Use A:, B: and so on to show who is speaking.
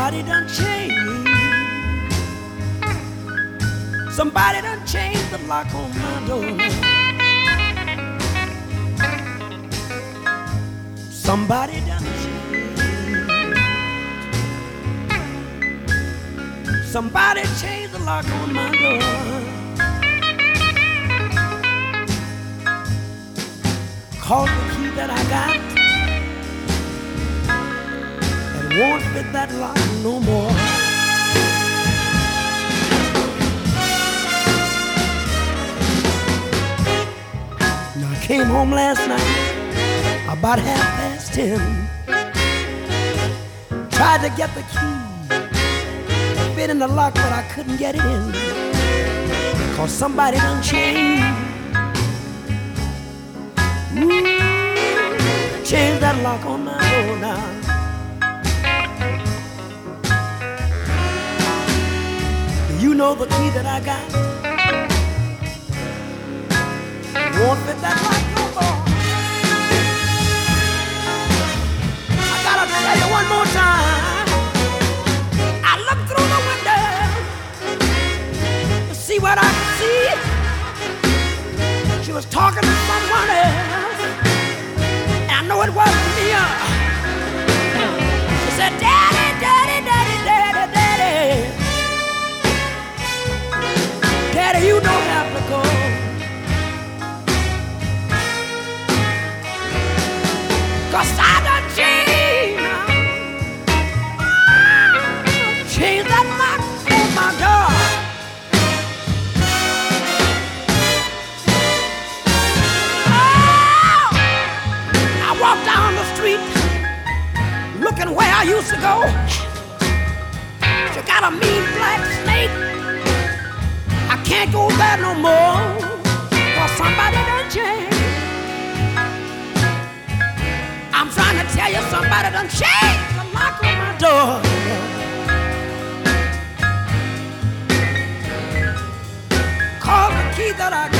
A: Somebody done changed. Somebody done changed the lock on my door. Somebody done changed. Somebody changed the lock on my door. Called the key that I got and won't fit that lock no more. Now I came home last night about 10:30. Tried to get the key, fit in the lock, but I couldn't get it in. 'Cause somebody done changed. Change that lock on my door now. Do you know the key that I got? Won't fit that lock no more. I gotta tell you one more time. I looked through the window to see what I could see. She was talking to someone else. I know it wasn't me. She said, "Daddy, daddy, daddy, daddy, daddy, daddy, you don't have to go. 'Cause I done changed now. Changed that lock on my door." Walk down the street looking where I used to go. She got a mean black snake. I can't go there no more. 'Cause somebody done changed. I'm trying to tell you, somebody done changed the lock on my door. Call the key that I got.